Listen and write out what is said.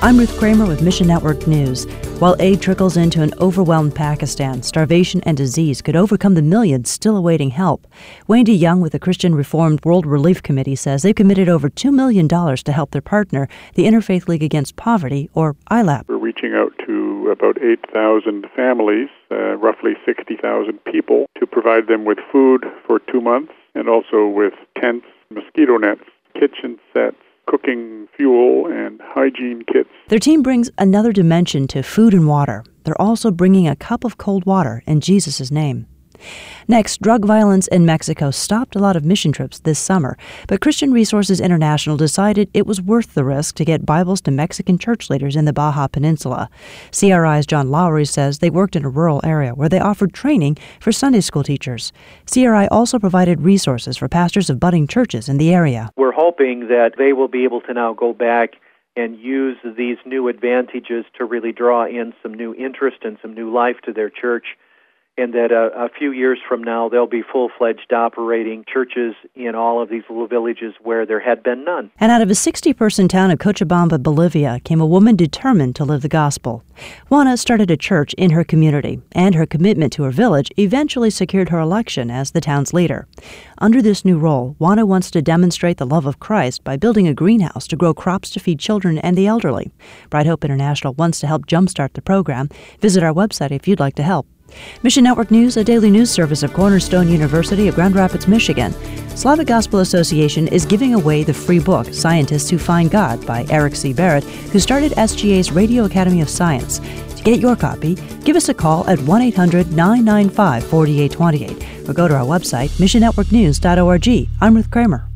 I'm Ruth Kramer with Mission Network News. While aid trickles into an overwhelmed Pakistan, starvation and disease could overcome the millions still awaiting help. Wayne DeYoung with the Christian Reformed World Relief Committee says they've committed over $2 million to help their partner, the Interfaith League Against Poverty, or ILAP. We're reaching out to about 8,000 families, roughly 60,000 people, to provide them with food for 2 months and also with tents, mosquito nets, kitchen sets, cooking fuel, and hygiene kits. Their team brings another dimension to food and water. They're also bringing a cup of cold water in Jesus' name. Next, drug violence in Mexico stopped a lot of mission trips this summer, but Christian Resources International decided it was worth the risk to get Bibles to Mexican church leaders in the Baja Peninsula. CRI's John Lowry says they worked in a rural area where they offered training for Sunday school teachers. CRI also provided resources for pastors of budding churches in the area. We're hoping that they will be able to now go back and use these new advantages to really draw in some new interest and some new life to their church, and that a few years from now they'll be full-fledged operating churches in all of these little villages where there had been none. And out of a 60-person town of Cochabamba, Bolivia, came a woman determined to live the gospel. Juana started a church in her community, and her commitment to her village eventually secured her election as the town's leader. Under this new role, Juana wants to demonstrate the love of Christ by building a greenhouse to grow crops to feed children and the elderly. Bright Hope International wants to help jumpstart the program. Visit our website if you'd like to help. Mission Network News, a daily news service of Cornerstone University of Grand Rapids, Michigan. Slavic Gospel Association is giving away the free book, Scientists Who Find God, by Eric C. Barrett, who started SGA's Radio Academy of Science. To get your copy, give us a call at 1-800-995-4828 or go to our website, missionnetworknews.org. I'm Ruth Kramer.